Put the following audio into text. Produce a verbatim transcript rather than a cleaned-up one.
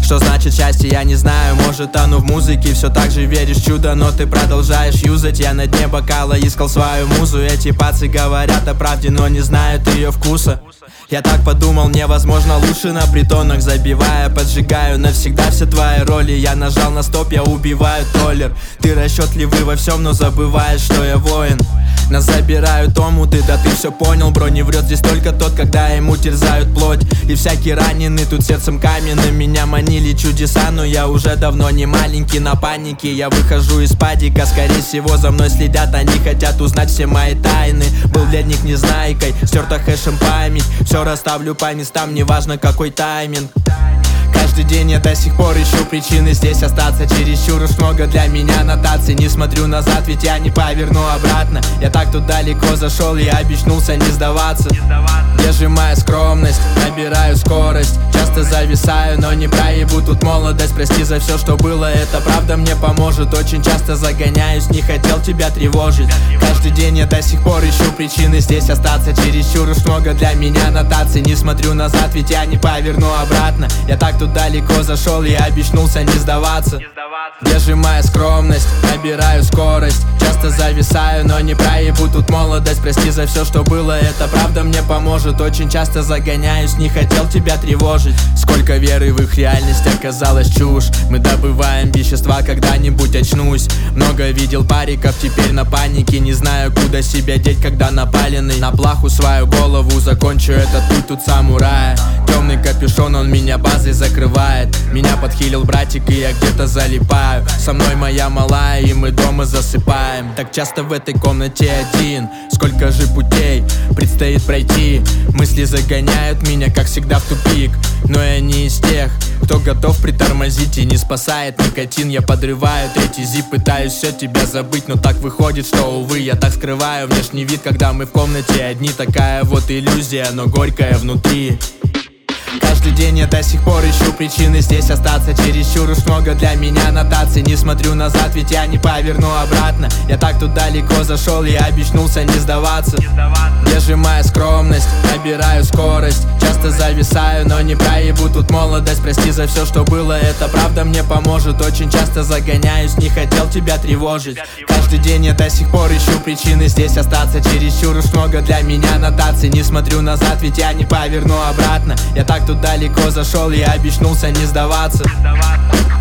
Что значит счастье, я не знаю, может оно в музыке. Все так же веришь в чудо, но ты продолжаешь юзать. Я на дне бокала искал свою музу. Эти пацы говорят о правде, но не знают ее вкуса. Я так подумал, невозможно лучше на притонах. Забивая, поджигаю навсегда все твои роли. Я нажал на стоп, я убиваю толлер. Ты расчетливый во всем, но забываешь, что я воин. Нас забирают омуты, да ты все понял, бро. Не врет здесь только тот, когда ему терзают плоть. И всякий раненый тут сердцем каменным. Меня манили чудеса, но я уже давно не маленький. На панике я выхожу из падика. Скорее всего за мной следят, они хотят узнать все мои тайны. Был для них незнайкой, стерта хэшем память. Все расставлю по местам, неважно какой тайминг. Каждый день я до сих пор ищу причины здесь остаться. Чересчур уж много для меня нотаций. Не смотрю назад, ведь я не поверну обратно. Я так тут далеко зашел, я обещнулся не сдаваться. Держи моя скромность, набираю скорость. Часто зависаю, но не проебу тут молодость. Прости за все, что было, это правда мне поможет. Очень часто загоняюсь, не хотел тебя тревожить. Каждый день я до сих пор ищу причины здесь остаться. Чересчур уж много для меня нотаций. Не смотрю назад, ведь я не поверну обратно. Я так тут далеко зашел, я обещнулся не сдаваться. Держи моя скромность, набираю скорость. Часто зависаю, но не проебу тут молодость. Прости за все, что было, это правда мне поможет. Очень часто загоняюсь, не хотел тебя тревожить. Сколько веры в их реальность оказалась чушь. Мы добываем вещества, когда-нибудь очнусь. Много видел париков, теперь на панике. Не знаю, куда себя деть, когда напаленный. На плаху свою голову закончу этот путь тут самурая. Темный капюшон, он меня базой закрывает. Меня подхилил братик, и я где-то залипаю. Со мной моя малая, и мы дома засыпаем. Так часто в этой комнате один. Сколько же путей предстоит пройти. Мысли загоняют меня, как всегда, в тупик. Но я не из тех, кто готов притормозить и не спасает никотин. Я подрываю третий зип, пытаюсь все тебя забыть. Но так выходит, что, увы, я так скрываю внешний вид, когда мы в комнате одни. Такая вот иллюзия, но горькая внутри. Каждый день я до сих пор ищу причины здесь остаться. Чересчур уж много для меня нотаций. Не смотрю назад, ведь я не поверну обратно. Я так тут далеко зашел, я обещнулся не сдаваться. Держи моя скромность, набираю скорость. Часто зависаю, но не проебу тут молодость. Прости за все, что было, это правда мне поможет. Очень часто загоняюсь, не хотел тебя тревожить. Каждый день я до сих пор ищу причины здесь остаться. Чересчур уж много для меня нотаций. Не смотрю назад, ведь я не поверну обратно. Я так тут далеко зашел, я обещнулся не сдаваться.